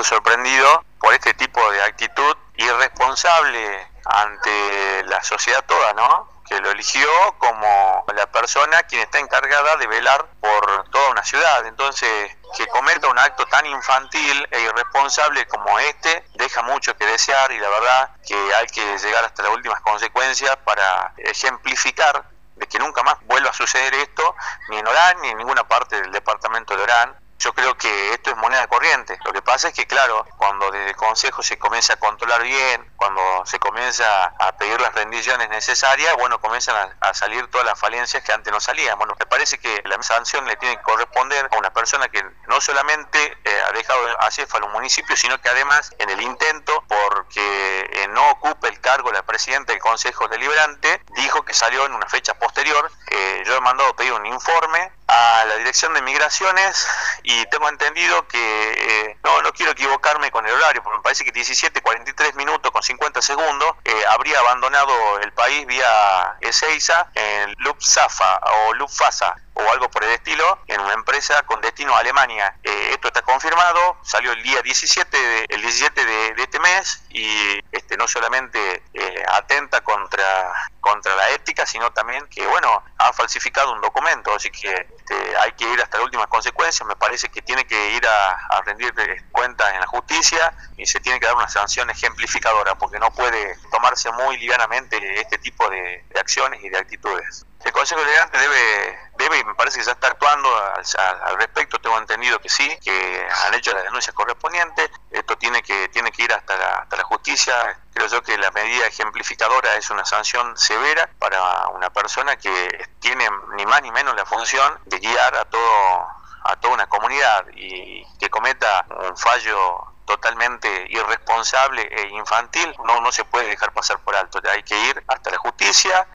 sorprendido por este tipo de actitud irresponsable ante la sociedad toda, ¿no? Que lo eligió como la persona quien está encargada de velar por toda una ciudad. Entonces, que cometa un acto tan infantil e irresponsable como este, deja mucho que desear, y la verdad que hay que llegar hasta las últimas consecuencias para ejemplificar de que nunca más vuelva a suceder esto, ni en Orán, ni en ninguna parte del departamento de Orán. Yo creo que esto es moneda corriente. Lo que pasa es que, claro, cuando desde el Consejo se comienza a controlar bien, cuando se comienza a pedir las rendiciones necesarias, bueno, comienzan a salir todas las falencias que antes no salían. Bueno, me parece que la sanción le tiene que corresponder a una persona que no solamente ha dejado acéfalo un municipio, sino que además en el intento, porque no ocupe el cargo la presidenta del Consejo Deliberante, dijo que salió en una fecha posterior. Yo he mandado pedir un informe a la Dirección de Migraciones y tengo entendido que, no quiero equivocarme con el horario, porque me parece que 17:43 con 50 segundos habría abandonado el país vía Ezeiza en Lufthansa o Lufthansa o algo por el estilo, en una empresa con destino a Alemania. Esto está confirmado, salió el día 17 de este mes, y no solamente atenta contra la ética, sino también que, bueno, ha falsificado un documento, así que hay que ir hasta las últimas consecuencias. Me parece que tiene que ir a rendir cuentas en la justicia y se tiene que dar una sanción ejemplificadora, porque no puede tomarse muy livianamente este tipo de acciones y de actitudes. El Consejo Deliberante debe, y me parece que ya está actuando al respecto. Tengo entendido que sí, que han hecho las denuncias correspondientes. Esto tiene que ir hasta la justicia. Creo yo que la medida ejemplificadora es una sanción severa para una persona que tiene ni más ni menos la función de guiar a toda una comunidad, y que cometa un fallo totalmente irresponsable e infantil no se puede dejar pasar por alto. Hay que ir hasta la justicia.